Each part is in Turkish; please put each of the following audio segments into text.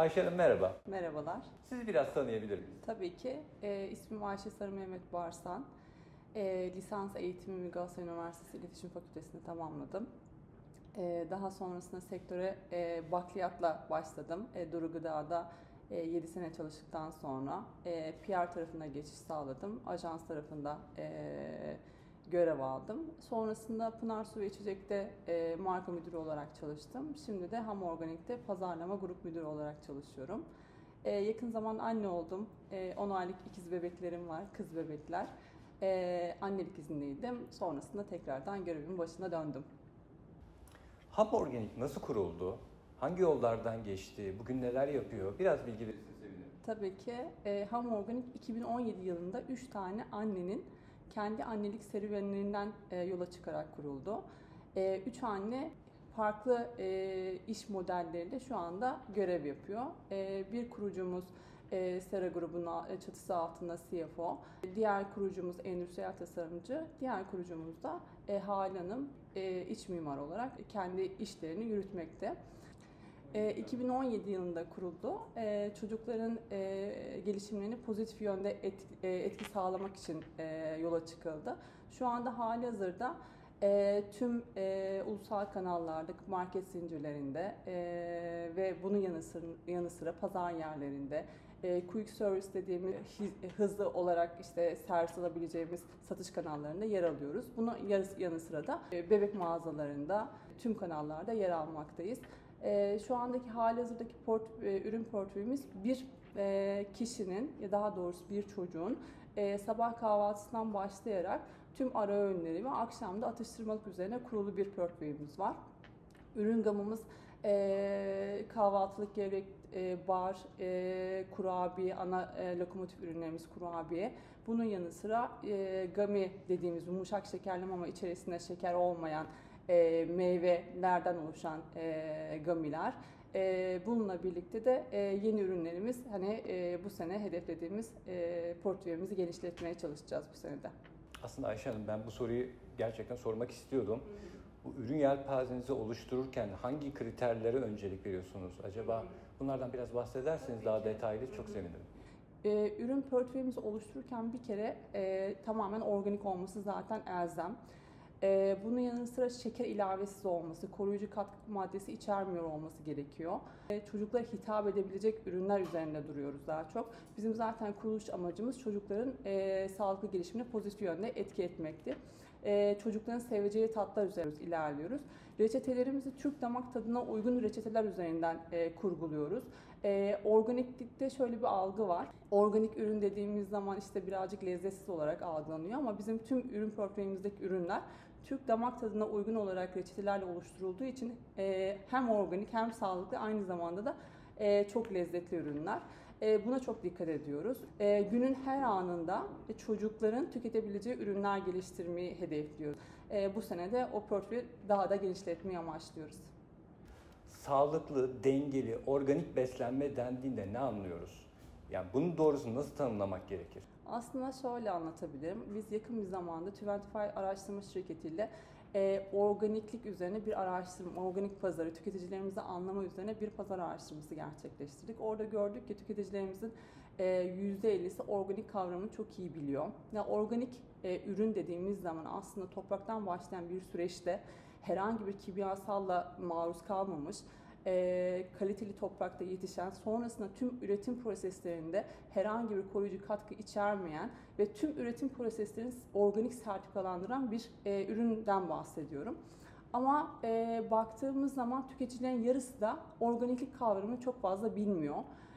Ayşe Hanım merhaba. Merhabalar. Sizi biraz tanıyabilir miyiz? Tabii ki. İsmim Ayşe Sarı Mehmet Barsan. Lisans eğitimimi Galatasaray Üniversitesi İletişim Fakültesi'nde tamamladım. Daha sonrasında sektöre bakliyatla başladım. Duru Gıda'da 7 sene çalıştıktan sonra PR tarafına geçiş sağladım. Ajans tarafında görev aldım. Sonrasında Pınar Su ve İçecek'te marka müdürü olarak çalıştım. Şimdi de Ham Organik'te pazarlama grup müdürü olarak çalışıyorum. Yakın zaman anne oldum. 10 aylık ikiz bebeklerim var, kız bebekler. Annelik iznindeydim. Sonrasında tekrardan görevimin başına döndüm. Ham Organik nasıl kuruldu? Hangi yollardan geçti? Bugün neler yapıyor? Biraz bilgi verirseniz sevinirim. Tabii ki Ham Organik 2017 yılında 3 tane annenin kendi annelik serüvenlerinden yola çıkarak kuruldu. 3 anne farklı iş modelleriyle şu anda görev yapıyor. Bir kurucumuz Sera grubunun çatısı altında CFO, diğer kurucumuz endüstriyel tasarımcı, diğer kurucumuz da Hale Hanım iç mimar olarak kendi işlerini yürütmekte. 2017 yılında kuruldu. Çocukların gelişimlerini pozitif yönde etki sağlamak için yola çıkıldı. Şu anda halihazırda tüm ulusal kanallarda, market zincirlerinde ve bunun yanı sıra pazar yerlerinde, quick service dediğimiz hızlı olarak işte servis alabileceğimiz satış kanallarında yer alıyoruz. Bunun yanı sıra da bebek mağazalarında, tüm kanallarda yer almaktayız. Şu andaki halihazırdaki ürün portföyümüz bir kişinin ya daha doğrusu bir çocuğun sabah kahvaltısından başlayarak tüm ara öğünleri ve akşamda atıştırmalık üzerine kurulu bir portföyümüz var. Ürün gamımız kahvaltılık gevrek, bar, kurabiye, ana lokomotif ürünlerimiz kurabiye. Bunun yanı sıra gami dediğimiz yumuşak şekerleme ama içerisinde şeker olmayan meyvelerden oluşan gamiler. Bununla birlikte de yeni ürünlerimiz bu sene hedeflediğimiz portföyümüzü genişletmeye çalışacağız bu senede. Aslında Ayşe Hanım ben bu soruyu gerçekten sormak istiyordum. Bu ürün yelpazenizi oluştururken hangi kriterlere öncelik veriyorsunuz? Acaba bunlardan biraz bahsederseniz daha detaylı çok sevinirim. Ürün portföyümüzü oluştururken bir kere tamamen organik olması zaten elzem. Bunun yanı sıra şeker ilavesiz olması, koruyucu katkı maddesi içermiyor olması gerekiyor. Çocuklara hitap edebilecek ürünler üzerinde duruyoruz daha çok. Bizim zaten kuruluş amacımız çocukların sağlıklı gelişimine pozitif yönde etki etmekti. Çocukların seveceği tatlar üzerinde ilerliyoruz. Reçetelerimizi Türk damak tadına uygun reçeteler üzerinden kurguluyoruz. Organiklikte şöyle bir algı var. Organik ürün dediğimiz zaman işte birazcık lezzetsiz olarak algılanıyor ama bizim tüm ürün portföyümüzdeki ürünler Türk damak tadına uygun olarak reçetelerle oluşturulduğu için hem organik hem sağlıklı aynı zamanda da çok lezzetli ürünler. Buna çok dikkat ediyoruz. Günün her anında çocukların tüketebileceği ürünler geliştirmeyi hedefliyoruz. Bu sene de o portföyü daha da genişletmeyi amaçlıyoruz. Sağlıklı, dengeli, organik beslenme dendiğinde ne anlıyoruz? Yani bunun doğrusunu nasıl tanımlamak gerekir? Aslında şöyle anlatabilirim. Biz yakın bir zamanda 25 araştırma şirketiyle organiklik üzerine bir araştırma, organik pazarı, tüketicilerimizi anlama üzerine bir pazar araştırması gerçekleştirdik. Orada gördük ki tüketicilerimizin %50'si organik kavramını çok iyi biliyor. Yani organik ürün dediğimiz zaman aslında topraktan başlayan bir süreçte herhangi bir kimyasalla maruz kalmamış, kaliteli toprakta yetişen, sonrasında tüm üretim proseslerinde herhangi bir koruyucu katkı içermeyen ve tüm üretim proseslerini organik sertifikalandıran bir üründen bahsediyorum. Ama baktığımız zaman tüketicilerin yarısı da organiklik kavramını çok fazla bilmiyor.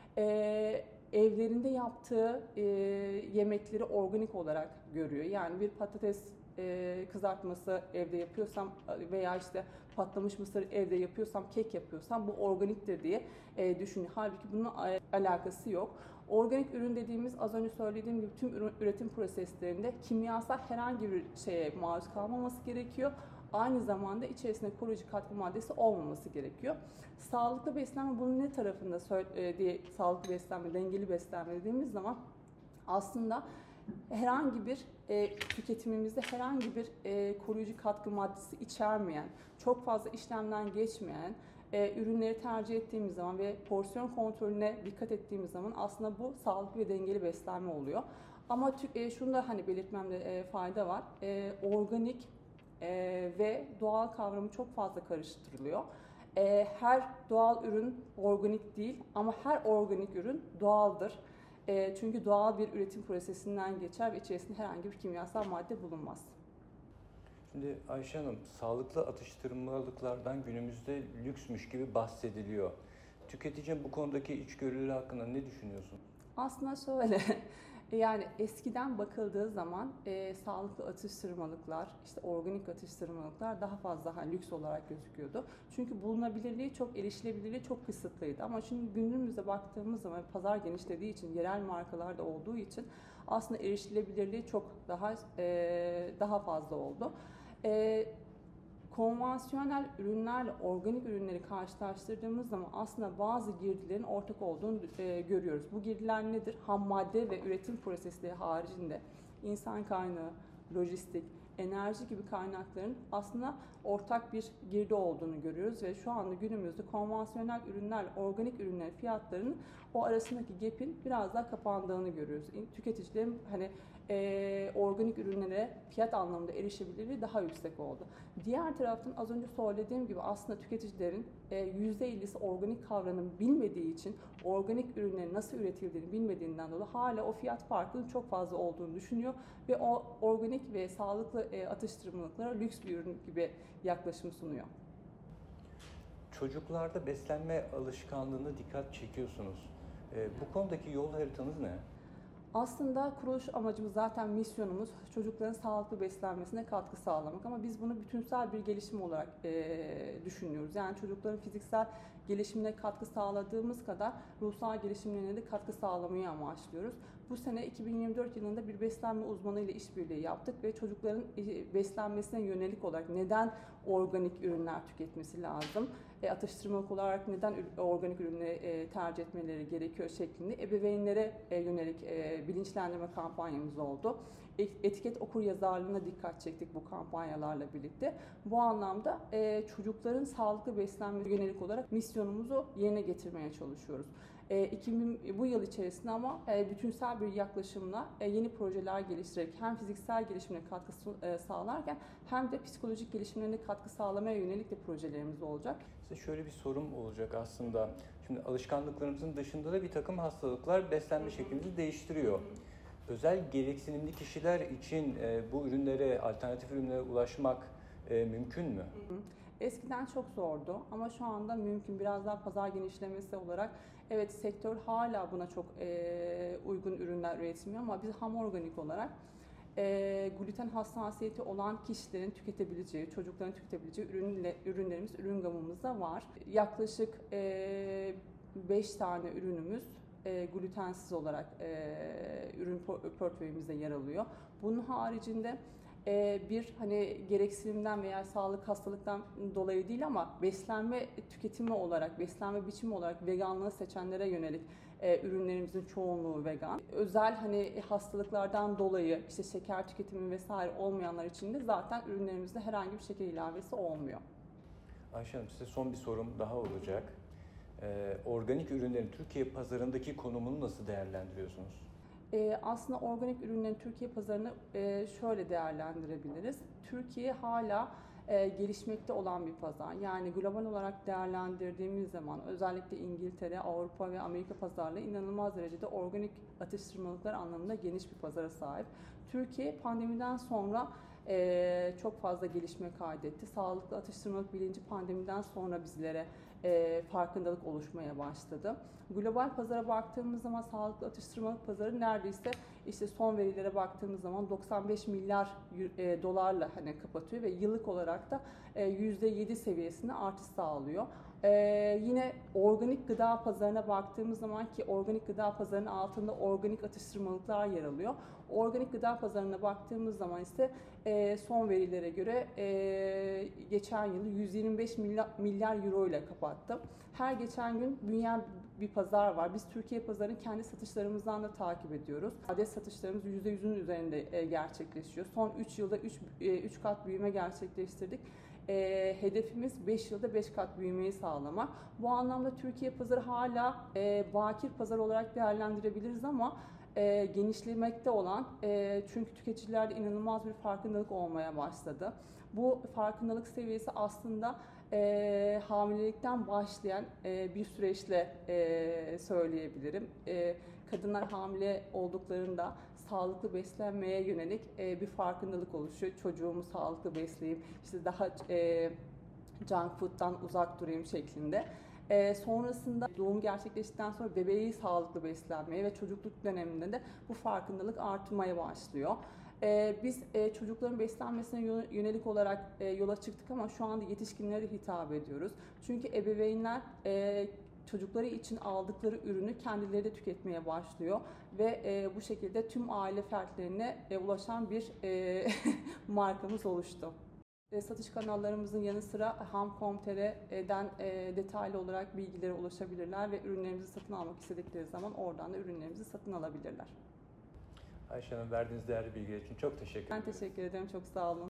Evlerinde yaptığı yemekleri organik olarak görüyor. Yani bir patates kızartması evde yapıyorsam veya işte patlamış mısır evde yapıyorsam, kek yapıyorsam bu organiktir diye düşünüyor. Halbuki bunun alakası yok. Organik ürün dediğimiz az önce söylediğim gibi tüm üretim proseslerinde kimyasal herhangi bir şeye maruz kalmaması gerekiyor. Aynı zamanda içerisinde koruyucu katkı maddesi olmaması gerekiyor. Sağlıklı beslenme bunun ne tarafında diye sağlıklı beslenme, dengeli beslenme dediğimiz zaman aslında herhangi bir tüketimimizde herhangi bir koruyucu katkı maddesi içermeyen, çok fazla işlemden geçmeyen, ürünleri tercih ettiğimiz zaman ve porsiyon kontrolüne dikkat ettiğimiz zaman aslında bu sağlıklı ve dengeli beslenme oluyor. Ama şunu da hani belirtmemde fayda var. Organik ve doğal kavramı çok fazla karıştırılıyor. Her doğal ürün organik değil ama her organik ürün doğaldır. Çünkü doğal bir üretim prosesinden geçer ve içerisinde herhangi bir kimyasal madde bulunmaz. Şimdi Ayşe Hanım, sağlıklı atıştırmalıklardan günümüzde lüksmüş gibi bahsediliyor. Tüketicinin bu konudaki içgörüleri hakkında ne düşünüyorsun? Aslında şöyle, yani eskiden bakıldığı zaman sağlıklı atıştırmalıklar, işte organik atıştırmalıklar daha fazla lüks olarak gözüküyordu. Çünkü bulunabilirliği çok, erişilebilirliği çok kısıtlıydı. Ama şimdi günümüzde baktığımız zaman pazar genişlediği için, yerel markalarda olduğu için aslında erişilebilirliği çok daha fazla oldu. Konvansiyonel ürünlerle organik ürünleri karşılaştırdığımız zaman aslında bazı girdilerin ortak olduğunu görüyoruz. Bu girdiler nedir? Ham madde ve üretim prosesleri haricinde insan kaynağı, lojistik, enerji gibi kaynakların aslında ortak bir girdi olduğunu görüyoruz ve şu anda günümüzde konvansiyonel ürünlerle organik ürünlerin fiyatlarının o arasındaki gap'in biraz daha kapandığını görüyoruz. Tüketicilerin organik ürünlere fiyat anlamında erişebilirliği daha yüksek oldu. Diğer taraftan az önce söylediğim gibi aslında tüketicilerin %50'si organik kavramını bilmediği için organik ürünlerin nasıl üretildiğini bilmediğinden dolayı hala o fiyat farkının çok fazla olduğunu düşünüyor ve o organik ve sağlıklı atıştırmalıklara lüks bir ürün gibi yaklaşım sunuyor. Çocuklarda beslenme alışkanlığına dikkat çekiyorsunuz. Bu konudaki yol haritanız ne? Aslında kuruluş amacımız, zaten misyonumuz çocukların sağlıklı beslenmesine katkı sağlamak ama biz bunu bütünsel bir gelişim olarak düşünüyoruz. Yani çocukların fiziksel gelişimine katkı sağladığımız kadar ruhsal gelişimlerine de katkı sağlamayı amaçlıyoruz. Bu sene 2024 yılında bir beslenme uzmanı ile işbirliği yaptık ve çocukların beslenmesine yönelik olarak neden organik ürünler tüketmesi lazım, atıştırmalık olarak neden organik ürünleri tercih etmeleri gerekiyor şeklinde ebeveynlere yönelik bilinçlendirme kampanyamız oldu. Etiket okuryazarlığına dikkat çektik bu kampanyalarla birlikte. Bu anlamda çocukların sağlıklı beslenmeye yönelik olarak misyonumuzu yerine getirmeye çalışıyoruz. Bu yıl içerisinde ama bütünsel bir yaklaşımla yeni projeler geliştirerek hem fiziksel gelişimine katkı sağlarken hem de psikolojik gelişimlerine katkı sağlamaya yönelik de projelerimiz olacak. Size şöyle bir sorum olacak aslında. Şimdi alışkanlıklarımızın dışında da bir takım hastalıklar beslenme şeklimizi değiştiriyor. Özel gereksinimli kişiler için bu ürünlere, alternatif ürünlere ulaşmak mümkün mü? Eskiden çok zordu ama şu anda mümkün. Biraz daha pazar genişlemesi olarak evet, sektör hala buna çok uygun ürünler üretmiyor ama biz ham organik olarak gluten hassasiyeti olan kişilerin tüketebileceği, çocukların tüketebileceği ürünlerimiz, ürün gamımızda var. Yaklaşık 5 tane ürünümüz glutensiz olarak ürün portföyümüzde yer alıyor. Bunun haricinde bir gereksinimden veya sağlık hastalıktan dolayı değil ama beslenme tüketimi olarak, beslenme biçimi olarak veganlığı seçenlere yönelik ürünlerimizin çoğunluğu vegan. Özel hastalıklardan dolayı işte şeker tüketimi vesaire olmayanlar için de zaten ürünlerimizde herhangi bir şeker ilavesi olmuyor. Ayşe Hanım, size son bir sorum daha olacak. Organik ürünlerin Türkiye pazarındaki konumunu nasıl değerlendiriyorsunuz? Aslında organik ürünlerin Türkiye pazarını şöyle değerlendirebiliriz. Türkiye hala gelişmekte olan bir pazar. Yani global olarak değerlendirdiğimiz zaman özellikle İngiltere, Avrupa ve Amerika pazarları inanılmaz derecede organik atıştırmalıklar anlamında geniş bir pazara sahip. Türkiye pandemiden sonra çok fazla gelişme kaydetti. Sağlıklı atıştırmalık bilinci pandemiden sonra bizlere farkındalık oluşmaya başladı. Global pazara baktığımız zaman sağlıklı atıştırmalık pazarı neredeyse işte son verilere baktığımız zaman 95 milyar dolarla kapatıyor ve yıllık olarak da %7 seviyesinde artış sağlıyor. Yine organik gıda pazarına baktığımız zaman ki organik gıda pazarının altında organik atıştırmalıklar yer alıyor. Organik gıda pazarına baktığımız zaman ise son verilere göre geçen yılı 125 milyar euro ile kapattı. Her geçen gün büyüyen bir pazar var. Biz Türkiye pazarını kendi satışlarımızdan da takip ediyoruz. Adet satışlarımız %100'ün üzerinde gerçekleşiyor. Son 3 yılda 3 kat büyüme gerçekleştirdik. Hedefimiz 5 yılda 5 kat büyümeyi sağlamak. Bu anlamda Türkiye pazarı hala bakir pazar olarak değerlendirebiliriz ama genişlemekte olan, çünkü tüketicilerde inanılmaz bir farkındalık olmaya başladı. Bu farkındalık seviyesi aslında hamilelikten başlayan bir süreçle söyleyebilirim. Kadınlar hamile olduklarında sağlıklı beslenmeye yönelik bir farkındalık oluşuyor. Çocuğumu sağlıklı besleyeyim, işte daha junk food'dan uzak durayım şeklinde. Sonrasında doğum gerçekleştikten sonra bebeği sağlıklı beslenmeye ve çocukluk döneminde de bu farkındalık artmaya başlıyor. Biz çocukların beslenmesine yönelik olarak yola çıktık ama şu anda yetişkinlere hitap ediyoruz. Çünkü ebeveynler çocukları için aldıkları ürünü kendileri de tüketmeye başlıyor ve bu şekilde tüm aile fertlerine ulaşan bir markamız oluştu. Satış kanallarımızın yanı sıra ham.com.tr'den detaylı olarak bilgilere ulaşabilirler ve ürünlerimizi satın almak istedikleri zaman oradan da ürünlerimizi satın alabilirler. Ayşe Hanım, verdiğiniz değerli bilgiler için çok teşekkür ederim. Ben teşekkür ederim, çok sağ olun.